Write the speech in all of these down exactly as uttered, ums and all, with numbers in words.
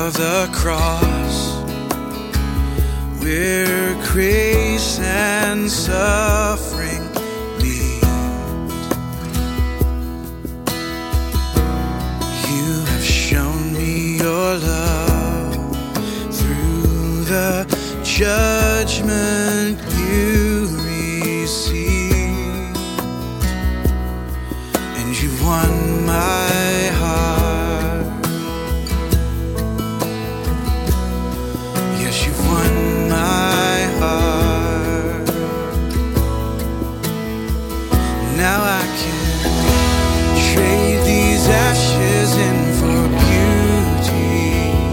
of the cross, where grace and suffering meet. You have shown me your love through the judgment you receive, and you've won my heart. Yes, you've won my heart. Now I can trade these ashes in for beauty,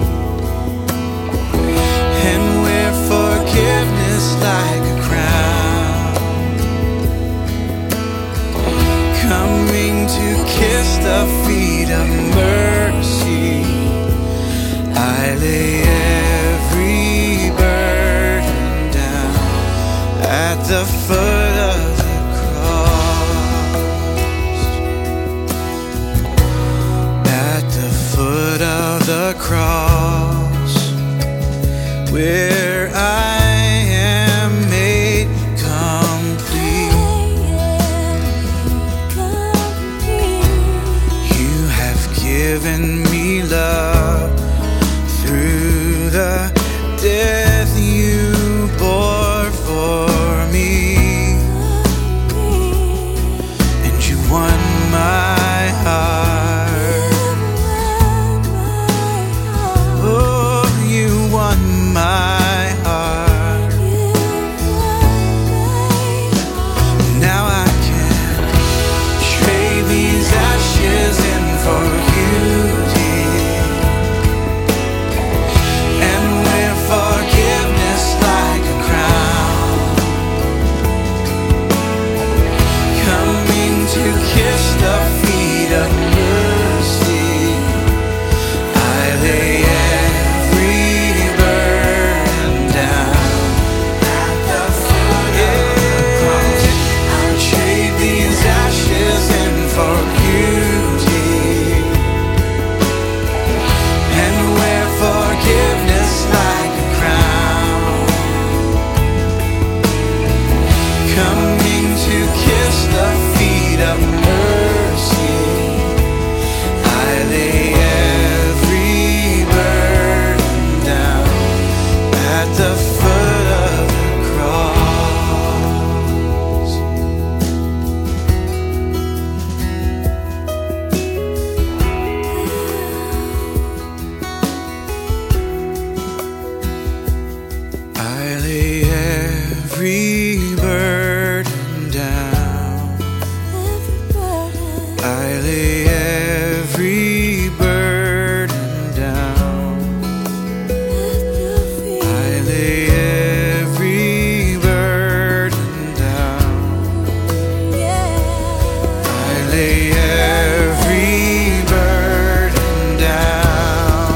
and wear forgiveness like a crown, coming to kiss the feet of mercy. I lay every burden down at the foot of the cross, at the foot of the cross, where I am made complete. You have given me love through the death you bore for me, and you won my heart. Oh, you won my heart. Now I can trade these ashes in for beauty, and wear forgiveness like a crown, coming to kiss the feet of mercy. I lay every burden down at the foot of the cross. I trade these ashes in for beauty, and wear forgiveness like a crown, coming to kiss the feet of mercy. I lay every burden down at the foot of the cross. I lay every burden down. I lay every burden down. I lay every burden down. I lay every burden down.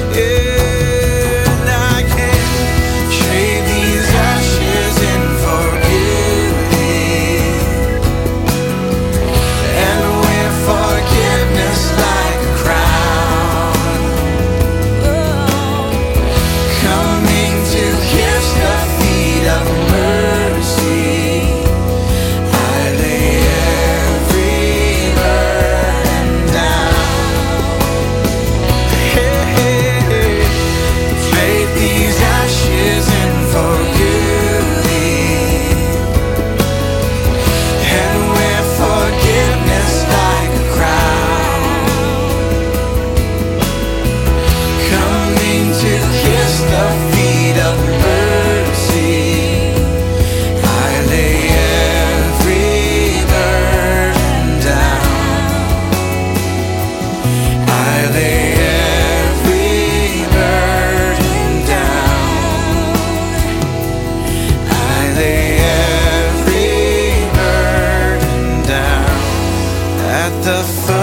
And I can trade these ashes in for beauty, and wear forgiveness like a crown, coming to kiss the feet of mercy. I lay every burden down. Hey, hey, hey. Trade these ashes in for beauty, and wear forgiveness like a crown, coming to kiss the feet of mercy. I lay every burden down. I lay every burden down. I lay every burden down at the foot